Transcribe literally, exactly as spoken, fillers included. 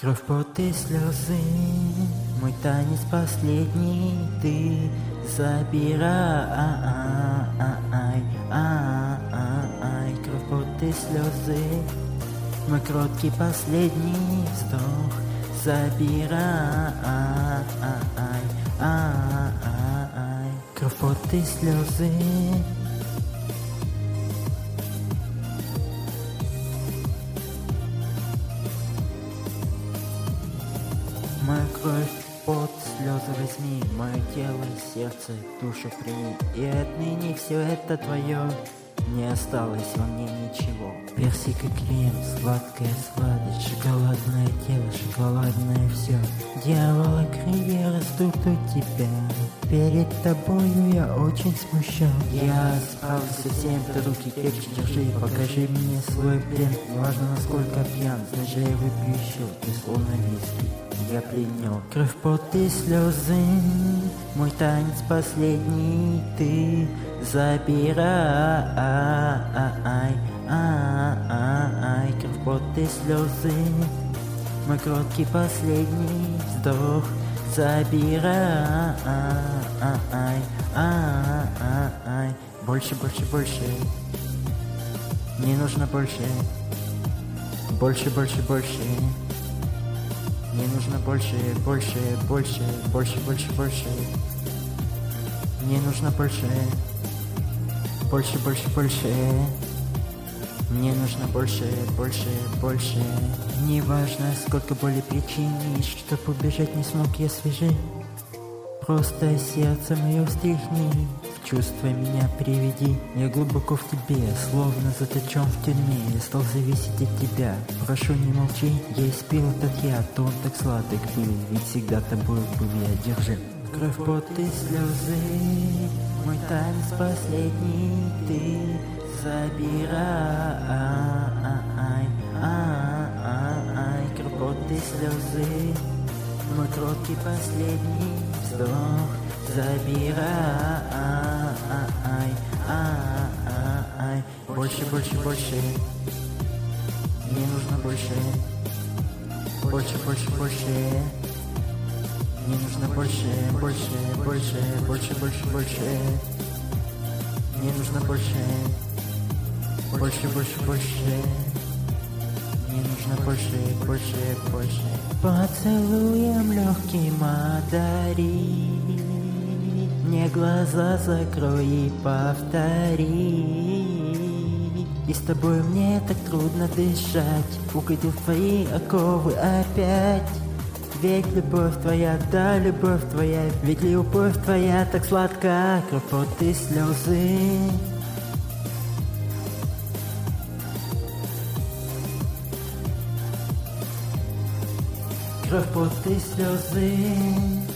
Кровь, пот и слезы, мой танец последний ты забирай, ай, кровь, пот и слезы, мой кроткий последний вздох забирай, кровь, пот и слезы. Моя кровь, пот, слезы возьми, мое тело, сердце, душу прими. И отныне все это твое, не осталось во мне ничего. Персик и крем, сладкая сладость, шоколадное тело, шоколадное все. Дьявола крылья растут у тебя, перед тобою я очень смущен. Я справлюсь со всем, ты руки крепче держи, покажи мне свой плен. Неважно насколько пьян, значит я выпью еще, ты словно виски. Я пленен. Кровь, пот и слезы, мой танец последний ты забирай, кровь, пот и слезы, мой кроткий последний вздох забирай, больше, больше, больше, мне нужно больше, больше, больше, больше. Мне нужно больше, больше, больше, больше, больше, больше. Мне нужно больше, больше, больше, больше. Мне нужно больше, больше, больше. Неважно, сколько боли причин есть, чтоб убежать не смог я свежи. Просто сердце мое встряхни, в чувство меня приведи. Я глубоко в тебе, словно заточен в тюрьме. Я стал зависеть от тебя, прошу не молчи. Я испил этот яд, он так сладок был, ведь всегда тобой был я, держи. Кровь, пот и слезы, мой танец последний ты забирай, кровь, пот и слезы, мой кроткий последний вздох забирай, больше, больше, больше. Мне нужно больше, больше, больше, больше. Мне нужно больше, больше, больше, больше, больше, больше. Мне нужно больше, больше, больше, больше. Мне нужно больше, больше, больше. Поцелуем легким одари, мне глаза закрой и повтори. И с тобой мне так трудно дышать, угодил в твои оковы опять. Ведь любовь твоя, да, любовь твоя, ведь любовь твоя так сладка, кровь, пот и слезы. Кровь, пот и слезы.